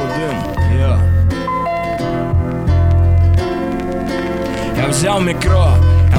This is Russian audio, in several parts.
худым, Я взял микро,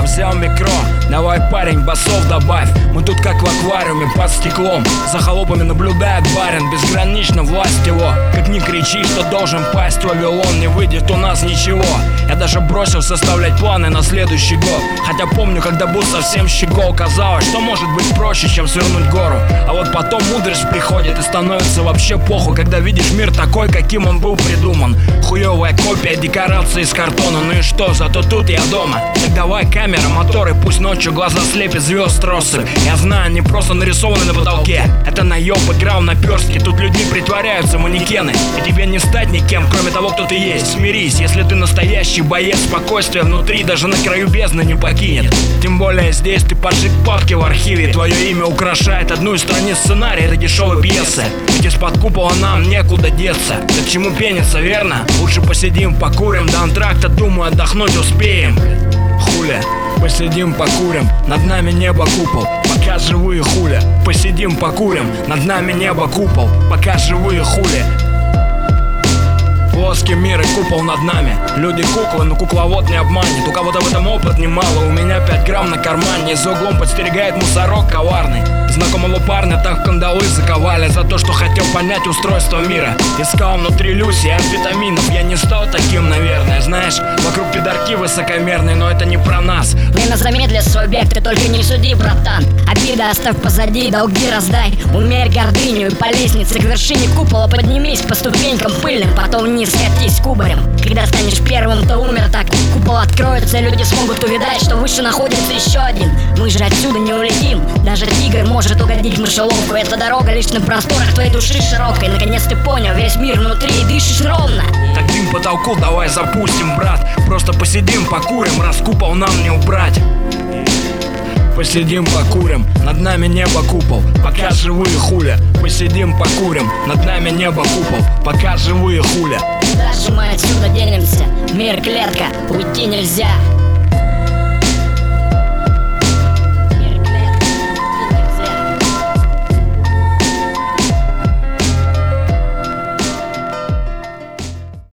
давай, парень, басов добавь. Мы тут как в аквариуме под стеклом. За холопами наблюдает барин, безгранична власть его. Как ни кричи, что должен пасть Вавилон, не выйдет у нас ничего. Я даже бросил составлять планы на следующий год. Хотя помню, когда был совсем щегол, казалось, что может быть проще, чем свернуть гору. А вот потом мудрость приходит и становится вообще похуй, когда видишь мир такой, каким он был придуман. Хуёвая копия декорации из картона. Ну и что, зато тут я дома. Так давай камера, моторы, пусть ночью глаза слепит, звезд россыпь. Я знаю, они просто нарисованы на потолке. Это наёб играл на перстке. Тут людьми притворяются манекены, и тебе не стать никем, кроме того, кто ты есть. Смирись, если ты настоящий боец, спокойствие внутри даже на краю бездны не покинет. Тем более здесь ты поджиг папки в архиве. Твое имя украшает одну из страниц сценария этой дешевой пьесы. Ведь из-под купола нам некуда деться. Так к чему пениться, верно? Лучше посидим, покурим до антракта, думаю, отдохнуть успеем. Хуля, посидим, покурим, над нами небо купол, пока живые, хуля. Посидим, покурим, над нами небо купол, пока живые, хули. Плоский мир и купол над нами. Люди куклы, но кукловод не обманет. У кого-то в этом опыт немало, у меня 5 грамм на кармане. За углом подстерегает мусорок коварный. Знакомого парня так в кандалы заковали за то, что хотел понять устройство мира. Искал внутри Люси амфетаминов. Я не стал таким, наверное. Знаешь, вокруг пидорки высокомерные, но это не про нас. Время замедлит свой бег, ты только не суди, братан. Обида оставь позади, долги раздай. Умерь гордыню и по лестнице к вершине купола поднимись по ступенькам пыльным, потом вниз скатись кубарем. Когда станешь первым, то умер так. Купол откроется, люди смогут увидать, что выше находится еще один. Мы же отсюда не улетим. Даже тигр может угодить в мышеловку. Эта дорога лишь на просторах твоей души широкой. Наконец ты понял, весь мир внутри и дышишь ровно. Так дым потолку давай запустим, брат. Просто посидим, покурим, раз купол нам не убрать. Посидим, покурим, над нами небо купол, пока живые, хуля. Посидим, покурим, над нами небо купол, пока живые, хуля. Дальше мы отсюда денемся. Мир клетка, уйти нельзя.